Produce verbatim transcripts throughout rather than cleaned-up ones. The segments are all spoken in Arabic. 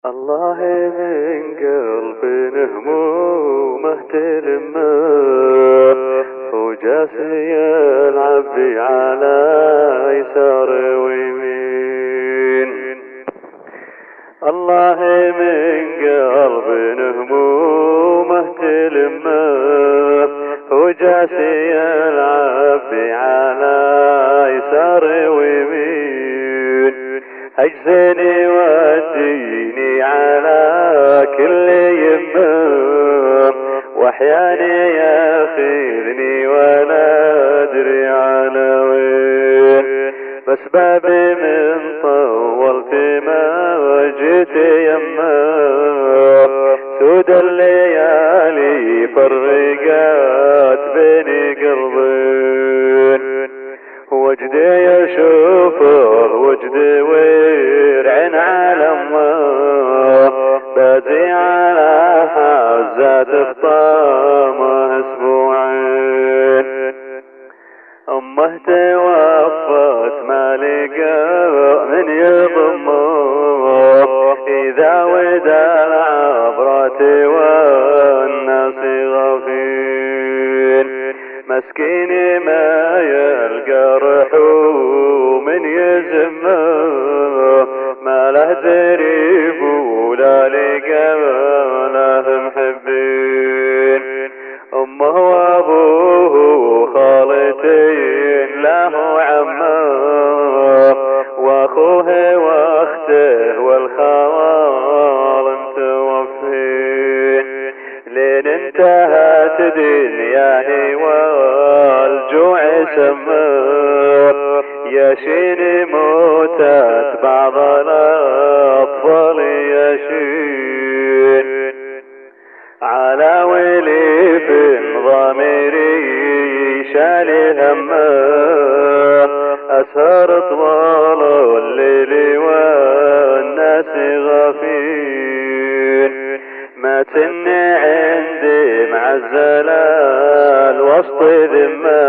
الله من قلب همومه تلمه وجاسي يلعب بي على يسار ويمين. الله من قلب همومه تلمه وجاسي يلعب بي على يسار ويمين. اجزني وديني على كل يمه واحياني ياخذني ولا ادري على وين. بس بابي من طولت ما جيت يمه سود الليالي فرقات بيني قلبين. وجدي يشوفه وجدي ويرعن على امه بازي على حزات فطامه اسبوعين. امه توفت ما لقى من يضمه اذا ودا العبرات والناس غفين. مسكيني ما يلقى رحوم يزمه ما له زريب ولا لقى له محبين. امه وابوه وخالتين له عمه واخوه واخته والخوال متوفين. لين انتهت دنياه والجوع سمر يشين موتات بعض الاطفال يشين. على ولي بن ضميري شال همه اسهر طوال الليل والناس غفين. ما تني عندي معزلة الوسط ذمه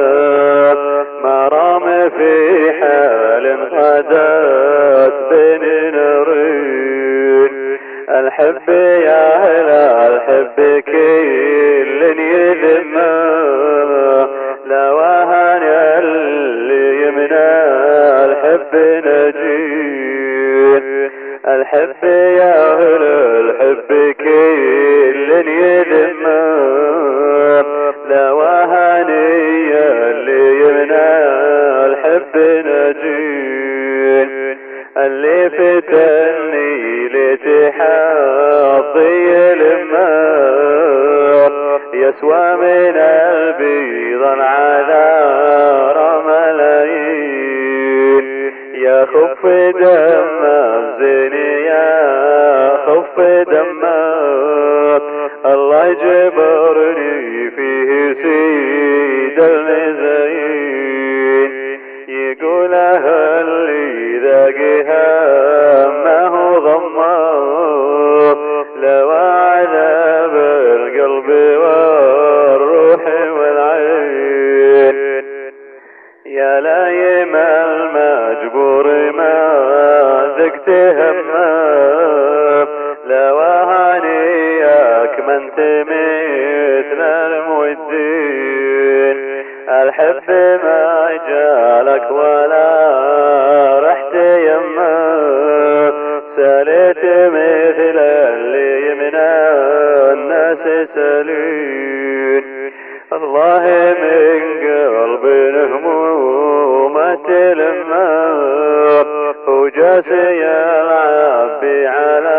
مرام في حال غدات بين نارين. الحب يا هلا الحب كل يذمه لا وهن اللي يمنى الحب نجين. الحب يا هلا الحب كل يذمه لا وهني اللي يمنى الحب نجين. اللي فتني لتحاضي الماء يسوى من البيض على ملايين. يا خف دم الزين يا خف دمك الله يجبرني فيه سيد المزين. يقول اهلي ذاقها ما هو ضمك لو عذاب القلب والروح والعين. يا لايم المجبور ما ذقت همه لو هنياك ما انت مثل المودين. الحب ما جالك ولا رحت يمه سالت مثل اللي يمنى الناس سالين. الله من قلب همومه تلمه وجاسي يلعب بي على